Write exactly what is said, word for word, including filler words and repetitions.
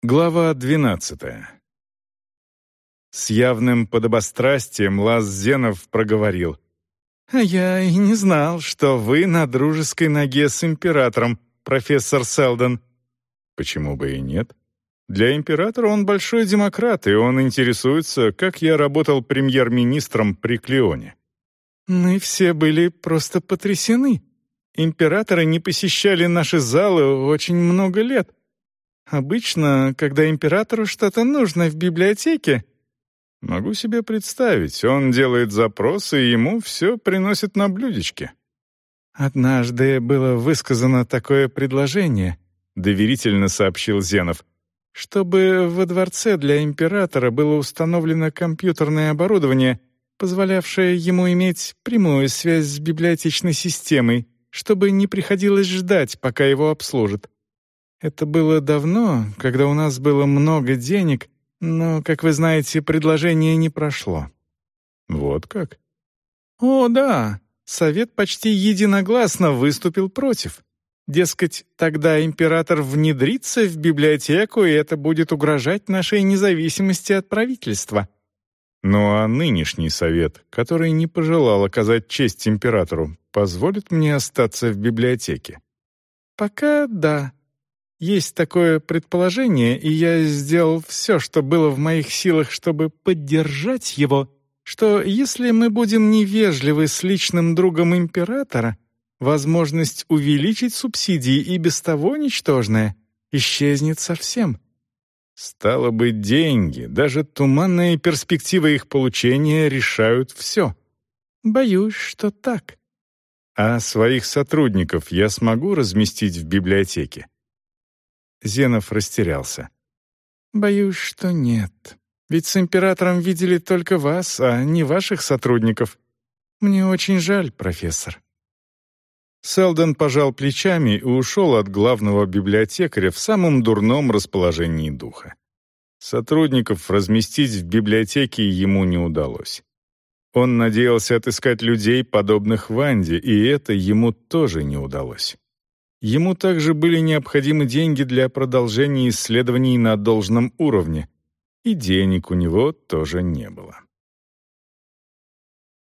Глава двенадцатая. С явным подобострастием Лас Зенов проговорил: «А я и не знал, что вы на дружеской ноге с императором, профессор Селдон». «Почему бы и нет? Для императора он большой демократ, и он интересуется, как я работал премьер-министром при Клеоне». «Мы все были просто потрясены. Императоры не посещали наши залы очень много лет. Обычно, когда императору что-то нужно в библиотеке...» «Могу себе представить, он делает запросы, и ему все приносят на блюдечке». «Однажды было высказано такое предложение», — доверительно сообщил Зенов, «чтобы во дворце для императора было установлено компьютерное оборудование, позволявшее ему иметь прямую связь с библиотечной системой, чтобы не приходилось ждать, пока его обслужат. Это было давно, когда у нас было много денег, но, как вы знаете, предложение не прошло». «Вот как?» «О, да. Совет почти единогласно выступил против. Дескать, тогда император внедрится в библиотеку, и это будет угрожать нашей независимости от правительства». «Ну а нынешний совет, который не пожелал оказать честь императору, позволит мне остаться в библиотеке?» «Пока да. Есть такое предположение, и я сделал все, что было в моих силах, чтобы поддержать его, что если мы будем невежливы с личным другом императора, возможность увеличить субсидии и без того ничтожная исчезнет совсем». «Стало быть, деньги, даже туманные перспективы их получения решают все». «Боюсь, что так». «А своих сотрудников я смогу разместить в библиотеке?» Зенов растерялся. «Боюсь, что нет. Ведь с императором видели только вас, а не ваших сотрудников. Мне очень жаль, профессор». Селдон пожал плечами и ушел от главного библиотекаря в самом дурном расположении духа. Сотрудников разместить в библиотеке ему не удалось. Он надеялся отыскать людей, подобных Ванде, и это ему тоже не удалось. Ему также были необходимы деньги для продолжения исследований на должном уровне, и денег у него тоже не было.